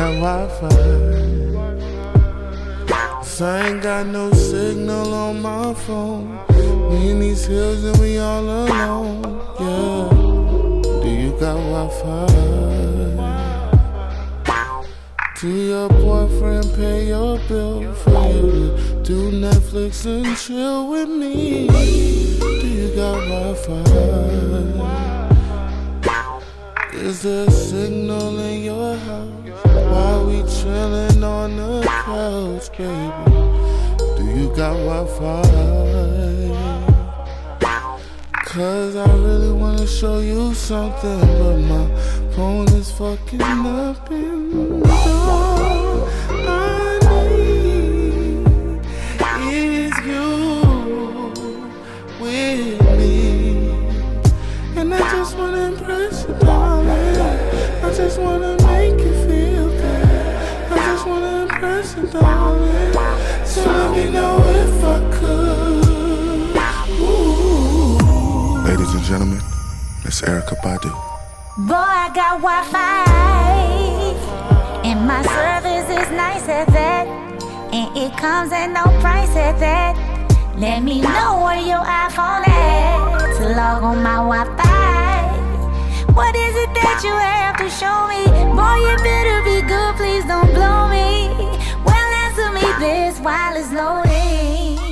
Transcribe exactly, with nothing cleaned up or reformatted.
got Wi-Fi. So I ain't got no signal on my phone. We in these hills and we all alone. Yeah. Do you got Wi-Fi? Do your boyfriend pay your bill for you to do Netflix and chill with me? Do you got Wi-Fi? Is there a signal in your house while we chillin' on the couch, baby? Do you got Wi-Fi? Cause I really wanna show you something, but my phone is fucking up and all I need is you with me. And I just wanna impress you, darling. I just wanna make you feel good. I just wanna impress you, darling. So let me know if I could. Ooh. Ladies and gentlemen, Miss Erykah Badu. Boy, I got Wi-Fi, and my service is nice at that, and it comes at no price at that. Let me know where your iPhone at to log on my Wi-Fi. What is it that you have to show me? Boy, you better be good, please don't blow me. Well, answer me this while it's loading.